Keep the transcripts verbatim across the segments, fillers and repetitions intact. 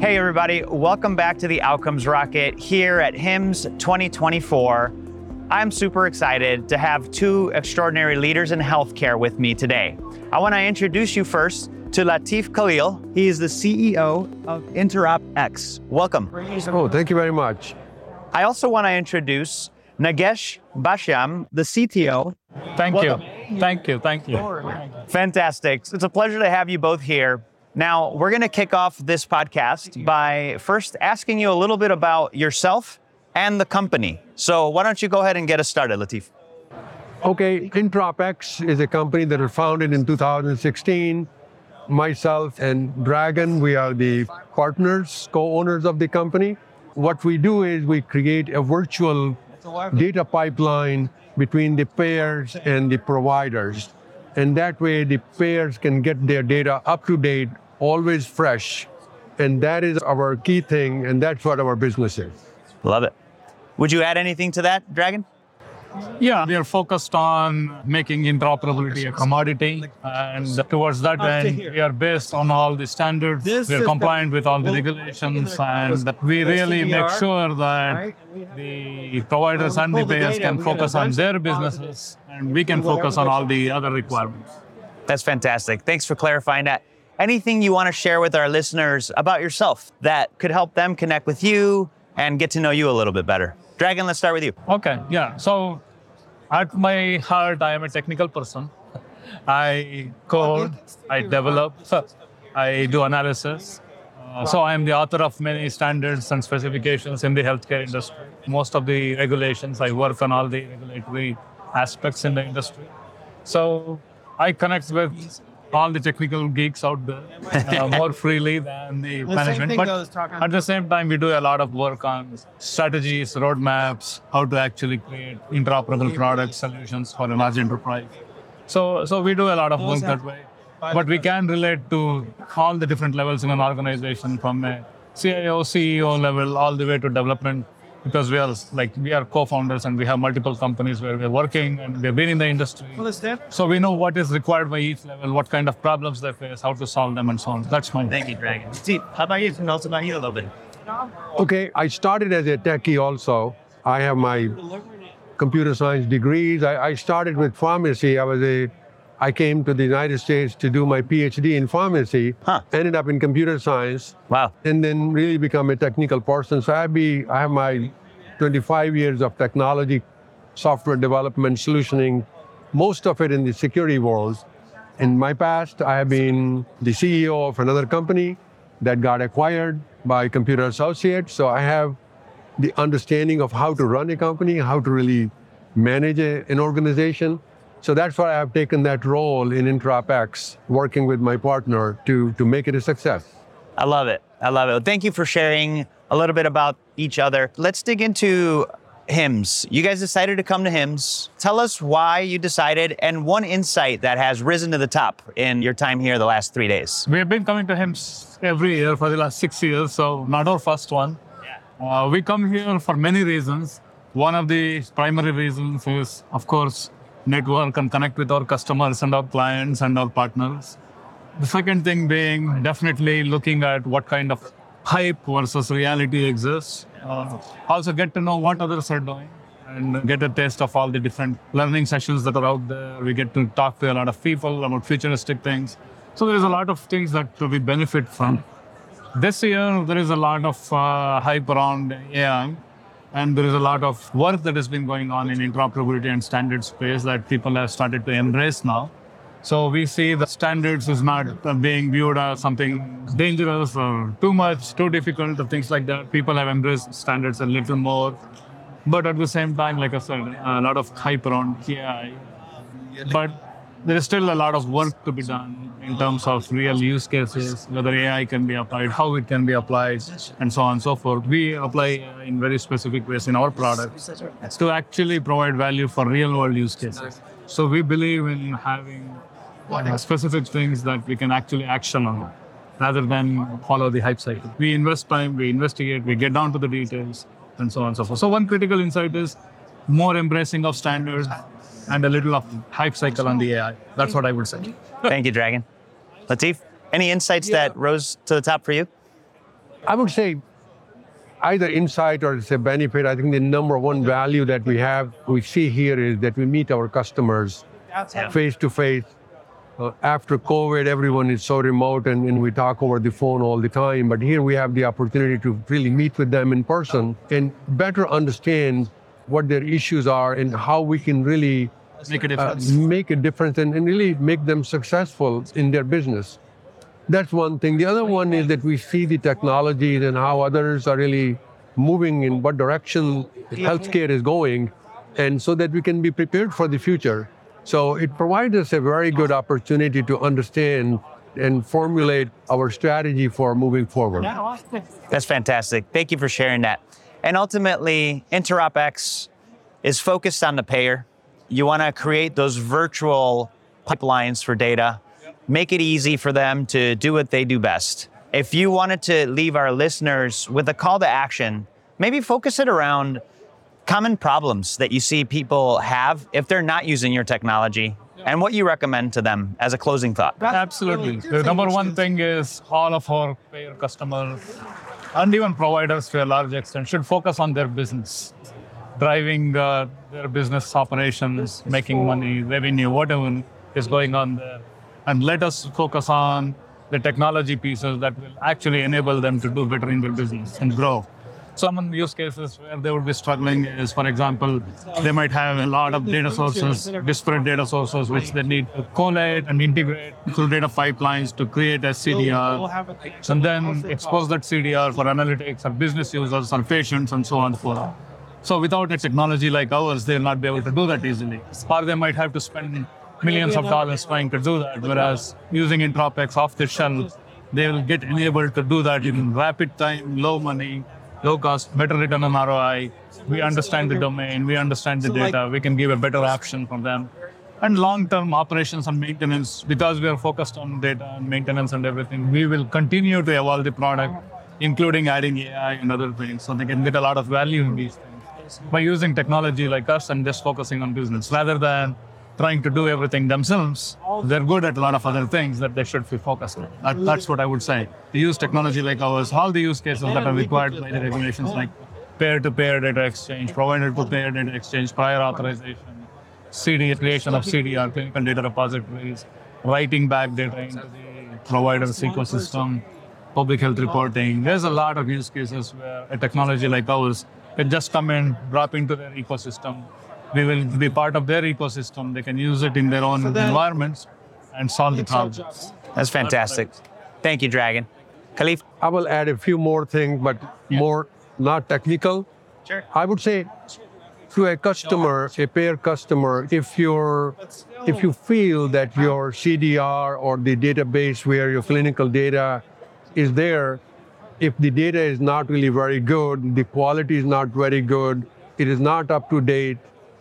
Hey everybody, welcome back to the Outcomes Rocket here at HIMSS twenty twenty-four. I'm super excited to have two extraordinary leaders in healthcare with me today. I want to introduce you first to Latif Khalil. He is the C E O of InteropX. Welcome. Oh, thank you very much. I also want to introduce Nagesh Bashyam, the C T O. Thank Welcome. you. Thank you. Thank you. Fantastic. It's a pleasure to have you both here. Now, we're going to kick off this podcast by first asking you a little bit about yourself and the company. So why don't you go ahead and get us started, Latif? Okay, InteropX is a company that was founded in two thousand sixteen. Myself and Dragan, we are the partners, co-owners of the company. What we do is we create a virtual data pipeline between the payers and the providers. And that way the payers can get their data up to date, always fresh. And that is our key thing, and that's what our business is. Love it. Would you add anything to that, Dragan? Yeah, we are focused on making interoperability a commodity. And towards that end, we are based on all the standards. We are compliant with all the regulations. And we really make sure that the providers and the payers can focus on their businesses, and we can focus on all the other requirements. That's fantastic. Thanks for clarifying that. Anything you want to share with our listeners about yourself that could help them connect with you and get to know you a little bit better? Dragan, let's start with you. Okay, yeah. So at my heart, I am a technical person. I code, I develop, I do analysis. Uh, so I am the author of many standards and specifications in the healthcare industry. Most of the regulations, I work on all the regulatory aspects in the industry. So I connect with all the technical geeks out there uh, more freely than the, the management. But at the same time, we do a lot of work on strategies, roadmaps, how to actually create interoperable products, solutions for a large enterprise. So, so we do a lot of work that way. But we can relate to all the different levels in an organization, from a C I O, C E O level, all the way to development. Because we are like we are co-founders and we have multiple companies where we're working and we've been in the industry. So we know what is required by each level, what kind of problems they face, how to solve them, and so on. That's my. Thank you, Dragan. Steve, how about you? Tell us about you a little bit. Okay, I started as a techie also. I have my computer science degrees. I, I started with pharmacy. I was a, I came to the United States to do my PhD in pharmacy. Huh. Ended up in computer science. Wow. And then really become a technical person. So I be I have my twenty-five years of technology, software development, solutioning, most of it in the security world. In my past, I have been the C E O of another company that got acquired by Computer Associates. So I have the understanding of how to run a company, how to really manage a, an organization. So that's why I've taken that role in InteropX, working with my partner to, to make it a success. I love it. I love it. Thank you for sharing a little bit about each other. Let's dig into HIMSS. You guys decided to come to HIMSS. Tell us why you decided and one insight that has risen to the top in your time here the last three days. We have been coming to HIMSS every year for the last six years, so not our first one. Yeah. Uh, we come here for many reasons. One of the primary reasons is, of course, network and connect with our customers and our clients and our partners. The second thing being definitely looking at what kind of hype versus reality exists. Uh, also get to know what others are doing and get a taste of all the different learning sessions that are out there. We get to talk to a lot of people about futuristic things. So there's a lot of things that we benefit from. This year, there is a lot of uh, hype around A I. And there is a lot of work that has been going on in interoperability and standard space that people have started to embrace now. So we see the standards is not being viewed as something dangerous or too much, too difficult, or things like that. People have embraced standards a little more. But at the same time, like I said, a lot of hype around A I. But there is still a lot of work to be done in terms of real use cases, whether A I can be applied, how it can be applied, and so on and so forth. We apply in very specific ways in our products to actually provide value for real-world use cases. So we believe in having uh, specific things that we can actually action on, rather than follow the hype cycle. We invest time, we investigate, we get down to the details, and so on and so forth. So one critical insight is more embracing of standards and a little of hype cycle on the A I. That's what I would say. Thank you, Dragan. Latif, any insights Yeah. that rose to the top for you? I would say either insight or it's a benefit. I think the number one value that we have, we see here is that we meet our customers face to face. Uh, after COVID, everyone is so remote and, and we talk over the phone all the time. But here we have the opportunity to really meet with them in person and better understand what their issues are and how we can really Make a difference. Uh, make a difference and, and really make them successful in their business. That's one thing. The other one is that we see the technologies and how others are really moving in what direction healthcare is going, and so that we can be prepared for the future. So it provides us a very good opportunity to understand and formulate our strategy for moving forward. That's fantastic. Thank you for sharing that. And ultimately, InteropX is focused on the payer. You want to create those virtual pipelines for data, make it easy for them to do what they do best. If you wanted to leave our listeners with a call to action, maybe focus it around common problems that you see people have if they're not using your technology, and what you recommend to them as a closing thought. Absolutely. The number one thing is all of our payer customers and even providers to a large extent should focus on their business, driving uh, their business operations, making money, revenue, whatever is going on there. And let us focus on the technology pieces that will actually enable them to do better in their business and grow. Some use cases where they would be struggling is, for example, they might have a lot of data sources, disparate data sources, which they need to collate and integrate through data pipelines to create a C D R, and then expose that C D R for analytics or business users or patients and so on and so forth. So without a technology like ours, they'll not be able to do that easily. Or they might have to spend millions of dollars trying to do that, whereas using InteropX off the shelf, they will get enabled to do that in rapid time, low money, low cost, better return on R O I. We understand the domain, we understand the data, we can give a better option for them. And long-term operations and maintenance, because we are focused on data and maintenance and everything, we will continue to evolve the product, including adding A I and other things, so they can get a lot of value in these things by using technology like us and just focusing on business rather than trying to do everything themselves. They're good at a lot of other things that they should be focused on. That, that's what I would say. To use technology like ours, all the use cases that are required by the regulations like peer-to-peer data exchange, provider-to-payer data exchange, prior authorization, C D, creation of C D R, clinical data repositories, writing back data into the provider's ecosystem, public health reporting. There's a lot of use cases where a technology like ours can just come in, drop into their ecosystem. We will be part of their ecosystem. They can use it in their own environments and solve the problems. That's fantastic. Thank you, Dragan. Khalif? I will add a few more things, but more not technical. Sure. I would say to a customer, a payer customer, if you're, if you feel that your C D R or the database where your clinical data is there, if the data is not really very good, the quality is not very good, it is not up to date,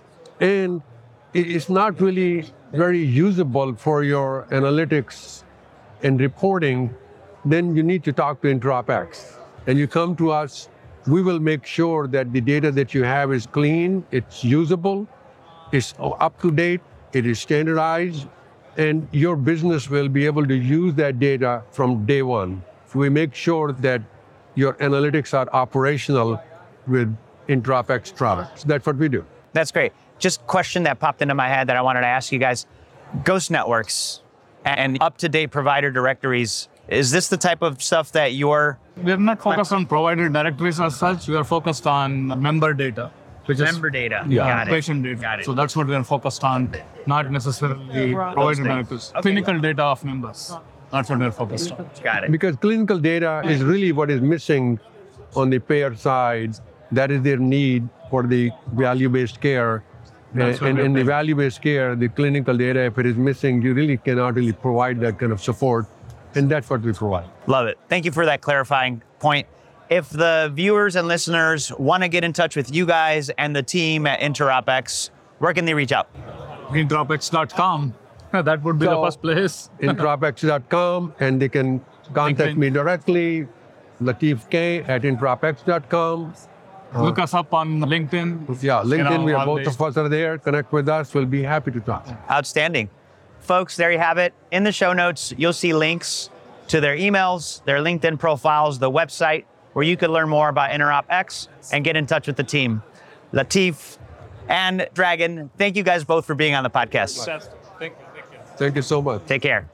and it's not really very usable for your analytics and reporting, then you need to talk to InteropX. And you come to us, we will make sure that the data that you have is clean, it's usable, it's up to date, it is standardized, and your business will be able to use that data from day one. So we make sure that your analytics are operational with InteropX products. That's what we do. That's great. Just a question that popped into my head that I wanted to ask you guys. Ghost networks and up-to-date provider directories, is this the type of stuff that you're... We're not focused on provider directories as such. We are focused on member data, which Member data. yeah, Got it. patient data. Got it. So that's what we're focused on, not necessarily provider directories. Okay. Clinical data of members. That's what we're focused on. Got it. Because clinical data is really what is missing on the payer side. That is their need for the value-based care. That's what And we're in the paying. value-based care, the clinical data, if it is missing, you really cannot really provide that kind of support. And that's what we provide. Love it. Thank you for that clarifying point. If the viewers and listeners want to get in touch with you guys and the team at InteropX, where can they reach out? InteropX dot com. That would be So, the first place. InteropX dot com, and they can contact LinkedIn. me directly, Latif K at InteropX dot com. Look us up on LinkedIn. Yeah, LinkedIn, You know, we are all both these- of us are there. Connect with us. We'll be happy to talk. Outstanding. Folks, there you have it. In the show notes, you'll see links to their emails, their LinkedIn profiles, the website, where you could learn more about InteropX and get in touch with the team. Latif and Dragan, thank you guys both for being on the podcast. Thank you. Thank you. Thank you so much. Take care.